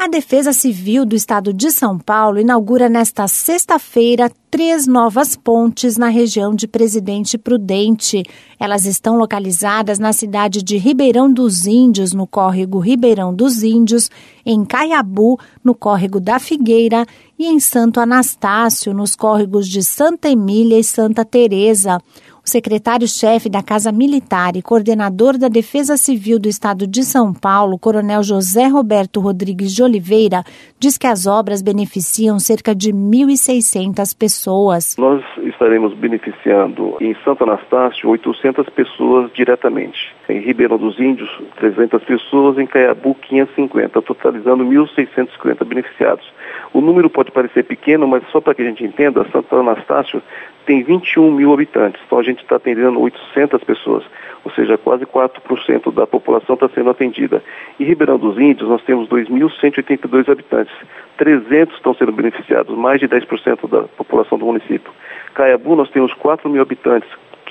A Defesa Civil do Estado de São Paulo inaugura nesta sexta-feira 3 novas pontes na região de Presidente Prudente. Elas estão localizadas na cidade de Ribeirão dos Índios, no córrego Ribeirão dos Índios, em Caiabu, no córrego da Figueira, e em Santo Anastácio, nos córregos de Santa Emília e Santa Teresa. O secretário-chefe da Casa Militar e coordenador da Defesa Civil do Estado de São Paulo, Coronel José Roberto Rodrigues de Oliveira, diz que as obras beneficiam cerca de 1.600 pessoas. Nós estaremos beneficiando em Santo Anastácio 800 pessoas diretamente. Em Ribeirão dos Índios, 300 pessoas, em Caiabu, 550, totalizando 1.650 beneficiados. O número pode parecer pequeno, mas só para que a gente entenda, Santo Anastácio tem 21 mil habitantes, então a gente está atendendo 800 pessoas, ou seja, quase 4% da população está sendo atendida. Em Ribeirão dos Índios, nós temos 2.182 habitantes, 300 estão sendo beneficiados, mais de 10% da população do município. Caiabu, nós temos 4 mil habitantes,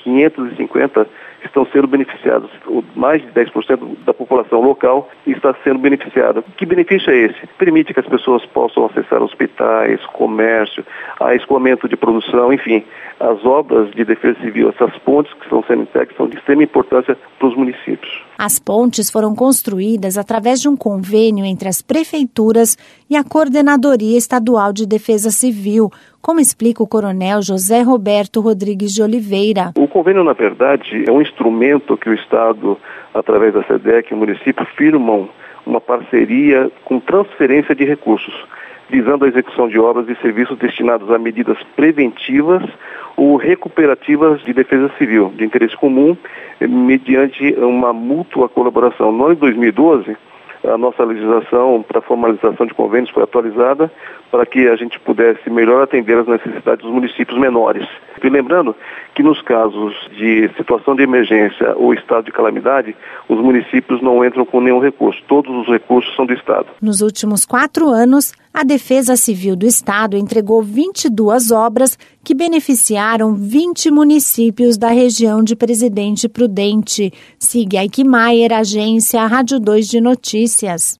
550 estão sendo beneficiados, mais de 10% da população local está sendo beneficiada. Que benefício é esse? Permite que as pessoas possam acessar hospitais, comércio, escoamento de produção, enfim, as obras de defesa civil, essas pontes que estão sendo entregues são de extrema importância para os municípios. As pontes foram construídas através de um convênio entre as prefeituras e a Coordenadoria Estadual de Defesa Civil, como explica o coronel José Roberto Rodrigues de Oliveira. O convênio, na verdade, é um instrumento que o Estado, através da SEDEC e o município, firmam uma parceria com transferência de recursos, visando a execução de obras e serviços destinados a medidas preventivas ou recuperativas de defesa civil, de interesse comum, mediante uma mútua colaboração. No ano de 2012, a nossa legislação para formalização de convênios foi atualizada para que a gente pudesse melhor atender as necessidades dos municípios menores. E lembrando que nos casos de situação de emergência ou estado de calamidade, os municípios não entram com nenhum recurso. Todos os recursos são do Estado. Nos últimos 4 anos, a Defesa Civil do Estado entregou 22 obras que beneficiaram 20 municípios da região de Presidente Prudente. Siga Aikmaier, agência Rádio 2 de Notícias.